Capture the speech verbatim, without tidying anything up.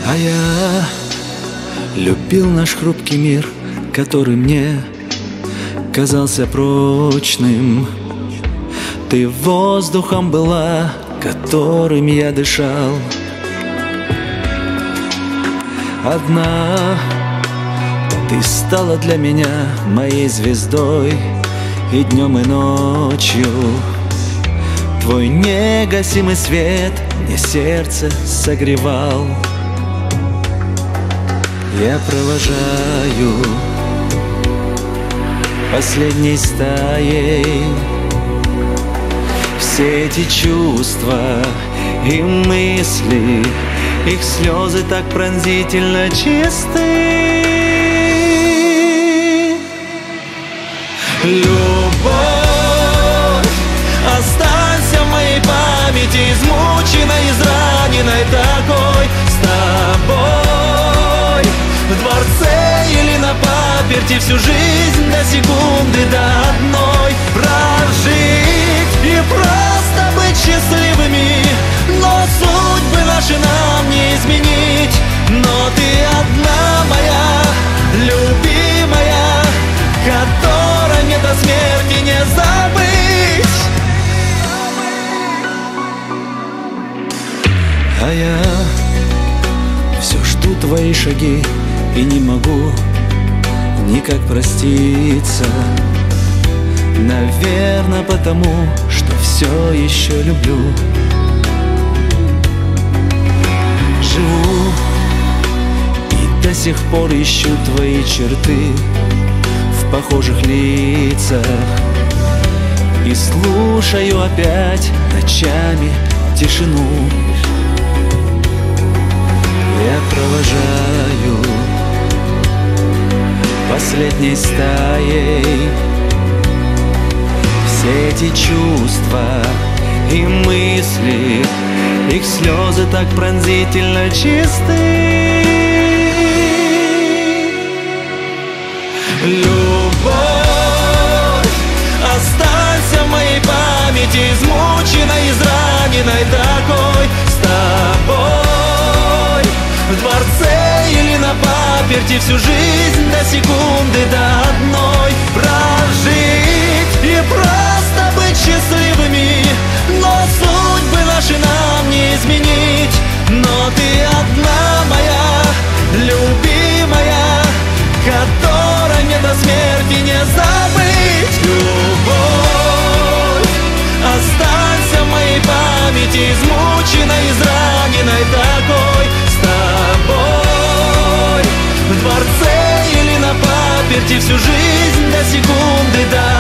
А я любил наш хрупкий мир, который мне казался прочным. Ты воздухом была, которым я дышал. Одна ты стала для меня моей звездой, и днем, и ночью твой негасимый свет мне сердце согревал. Я провожаю последней стаей все эти чувства и мысли, их слезы так пронзительно чисты. Любовь, останься в моей памяти, измученной, израненной такой, с тобой в дворце или на паперти всю жизнь до секунды, до одной прожить и просто быть счастливыми. Но судьбы наши нам не изменить. Но ты одна моя, любимая, которой мне до смерти не забыть. А я все жду твои шаги и не могу никак проститься. Наверное, потому что все еще люблю. Живу и до сих пор ищу твои черты в похожих лицах, и слушаю опять ночами тишину. Я провожаю последней стаей все эти чувства и мысли, их слезы так пронзительно чисты. Любовь, останься в моей памяти, измученной, израненной такой, с тобой в дворце или на паперти всю жизнь до секунды, до одной прожить и просто быть счастливыми. Но судьбы наши нам не изменить. Но ты одна моя, любимая, которой мне до смерти не забыть. Любовь, останься в моей памяти, измученной, израненной такой, с тобой в дворце или на паперти всю жизнь до секунды, до